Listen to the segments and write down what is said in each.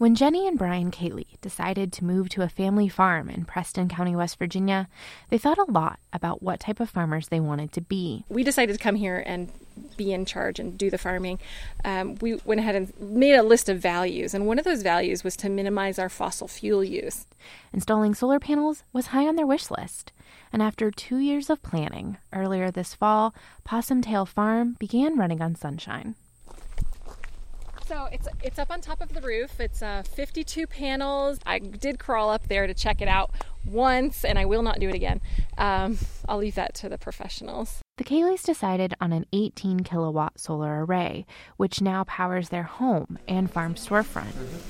When Jenny and Brian Cayley decided to move to a family farm in Preston County, West Virginia, they thought a lot about what type of farmers they wanted to be. We decided to come here and be in charge and do the farming. We went ahead and made a list of values, and one of those values was to minimize our fossil fuel use. Installing solar panels was high on their wish list. And after 2 years of planning, earlier this fall, Possum Tail Farm began running on sunshine. So it's up on top of the roof. It's 52 panels. I did crawl up there to check it out once, and I will not do it again. I'll leave that to the professionals. The Cayleys decided on an 18-kilowatt solar array, which now powers their home and farm storefront.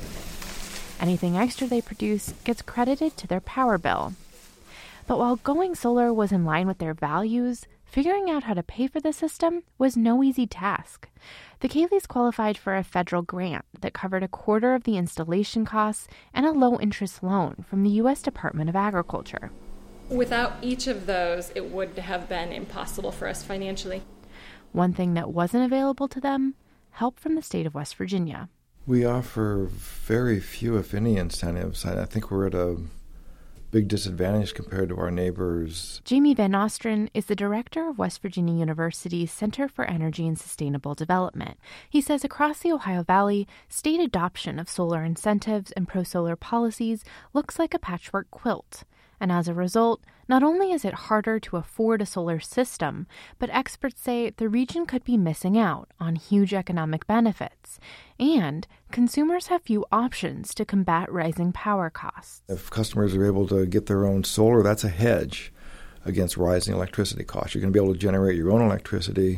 Anything extra they produce gets credited to their power bill. But while going solar was in line with their values, figuring out how to pay for the system was no easy task. The Cayleys qualified for a federal grant that covered a quarter of the installation costs and a low-interest loan from the U.S. Department of Agriculture. Without each of those, it would have been impossible for us financially. One thing that wasn't available to them, help from the state of West Virginia. We offer very few, if any, incentives. I think we're at a big disadvantage compared to our neighbors. Jamie Van Ostrin is the director of West Virginia University's Center for Energy and Sustainable Development. He says across the Ohio Valley, state adoption of solar incentives and pro-solar policies looks like a patchwork quilt. And as a result, not only is it harder to afford a solar system, but experts say the region could be missing out on huge economic benefits. And consumers have few options to combat rising power costs. If customers are able to get their own solar, that's a hedge against rising electricity costs. You're going to be able to generate your own electricity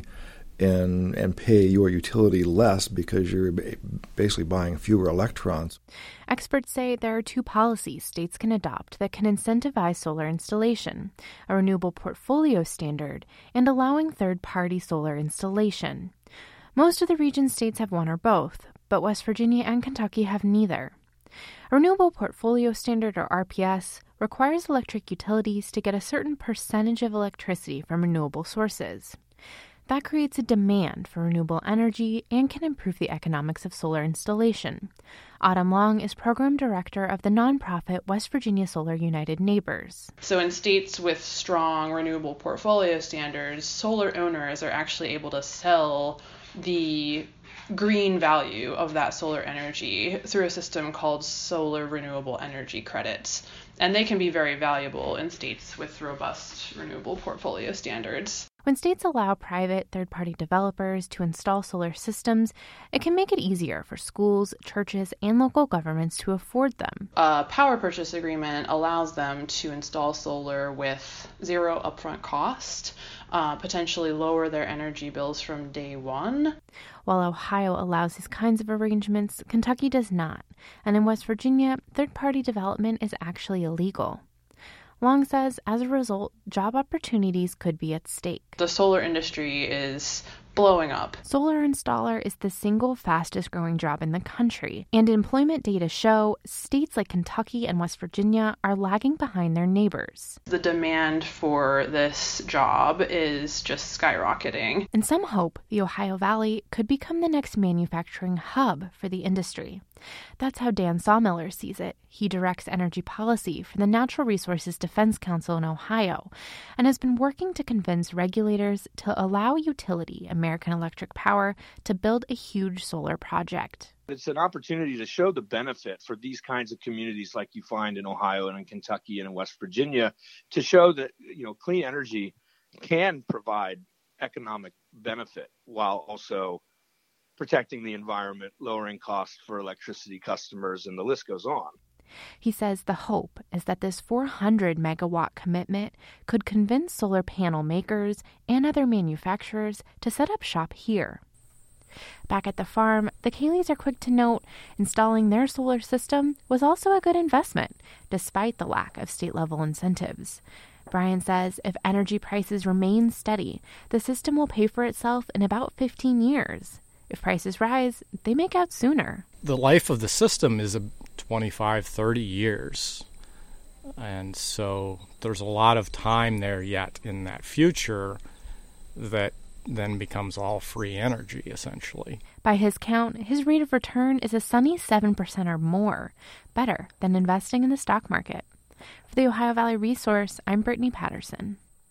and pay your utility less because you're basically buying fewer electrons. Experts say there are two policies states can adopt that can incentivize solar installation: a renewable portfolio standard and allowing third-party solar installation. Most of the region's states have one or both, but West Virginia and Kentucky have neither. A renewable portfolio standard, or RPS, requires electric utilities to get a certain percentage of electricity from renewable sources. That creates a demand for renewable energy and can improve the economics of solar installation. Autumn Long is program director of the nonprofit West Virginia Solar United Neighbors. So in states with strong renewable portfolio standards, solar owners are actually able to sell the green value of that solar energy through a system called solar renewable energy credits. And they can be very valuable in states with robust renewable portfolio standards. When states allow private third-party developers to install solar systems, it can make it easier for schools, churches, and local governments to afford them. A power purchase agreement allows them to install solar with zero upfront cost, potentially lower their energy bills from day one. While Ohio allows these kinds of arrangements, Kentucky does not. And in West Virginia, third-party development is actually illegal. Long says, as a result, job opportunities could be at stake. The solar industry is blowing up. Solar installer is the single fastest growing job in the country, and employment data show states like Kentucky and West Virginia are lagging behind their neighbors. The demand for this job is just skyrocketing. And some hope the Ohio Valley could become the next manufacturing hub for the industry. That's how Dan Sawmiller sees it. He directs energy policy for the Natural Resources Defense Council in Ohio and has been working to convince regulators to allow utility American Electric Power to build a huge solar project. It's an opportunity to show the benefit for these kinds of communities like you find in Ohio and in Kentucky and in West Virginia, to show that, clean energy can provide economic benefit while also protecting the environment, lowering costs for electricity customers, and the list goes on. He says the hope is that this 400-megawatt commitment could convince solar panel makers and other manufacturers to set up shop here. Back at the farm, the Cayleys are quick to note installing their solar system was also a good investment, despite the lack of state-level incentives. Brian says if energy prices remain steady, the system will pay for itself in about 15 years. If prices rise, they make out sooner. The life of the system is 25, 30 years. And so there's a lot of time there yet in that future that then becomes all free energy, essentially. By his count, his rate of return is a sunny 7% or more, better than investing in the stock market. For the Ohio Valley Resource, I'm Brittany Patterson.